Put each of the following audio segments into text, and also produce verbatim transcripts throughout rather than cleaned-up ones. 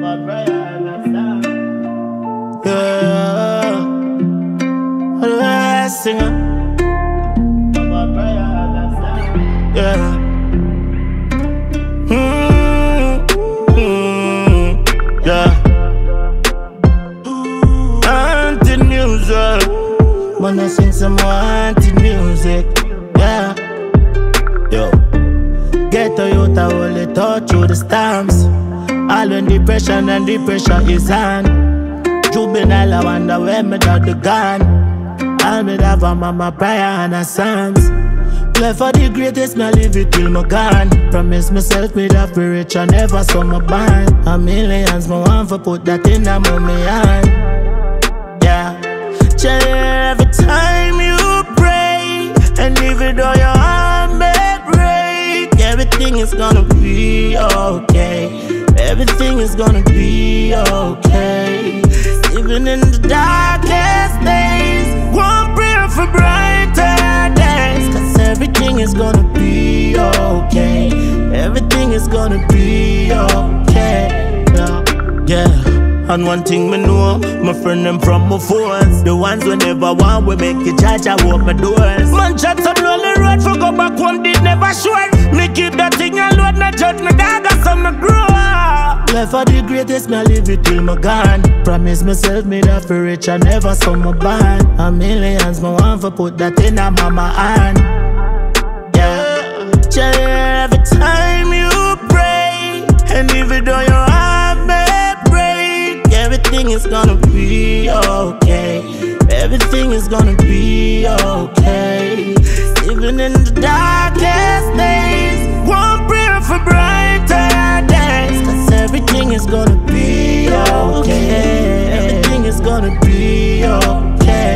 Yeah, what do I sing? Yeah. Mm-hmm. Yeah. Haunted music. Wanna sing some more haunted music. Yeah. Yo. Get a youth I only thought through the storms. All when depression and the pressure is on. Juvenile, I wonder where me got the gun. All me have a mama prayer and a psalms. Play for the greatest, me live it till me gone. Promise myself me that be rich and never saw my band. A millions, me want for put that in a mommy hand. Yeah. Chill every time you pray, and even though your heart may break, everything is gonna be okay. Everything is gonna be okay. Even in the darkest days, one prayer for brighter days. Cause everything is gonna be okay. Everything is gonna be okay. Yeah, yeah. And one thing me know, my friend them from my phones. The ones who never want we make it charge, I walk my doors. Man chat some lonely road for go back one did never sure. Me keep that thing alone, not judge me dog or some me grow. Life for the greatest, me live it till me gone. Promise myself me that for rich I never saw my band. A millions me want for put that in a mama hand. Yeah. Chill every time you pray, and even though your heart may break, everything is gonna be okay. Everything is gonna be okay. Even in the darkest days, one prayer for brighter days. Cause everything is gonna be okay. Everything is gonna be okay.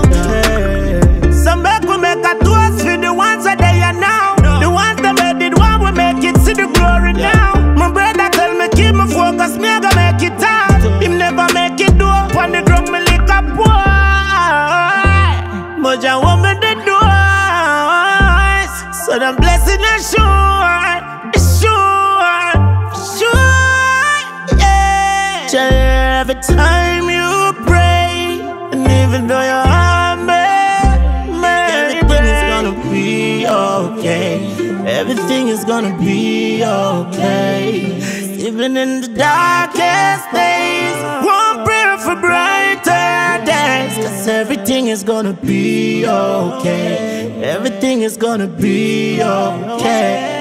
Some back will make a toast for the ones that they are now. The ones that made it one will make it, see the glory now. My brother tell me keep my focus, me I gonna make it out. Him never make it do up on the ground, me lick up boy. Moja want me the doors, so the blessing is sure, it's sure, sure, yeah. Chill every time you pray, and even though your heart may, may everything is gonna be okay. Everything is gonna be okay. Even in the darkest days, one prayer for brighter days. Cause everything is gonna be okay. Everything is gonna be okay.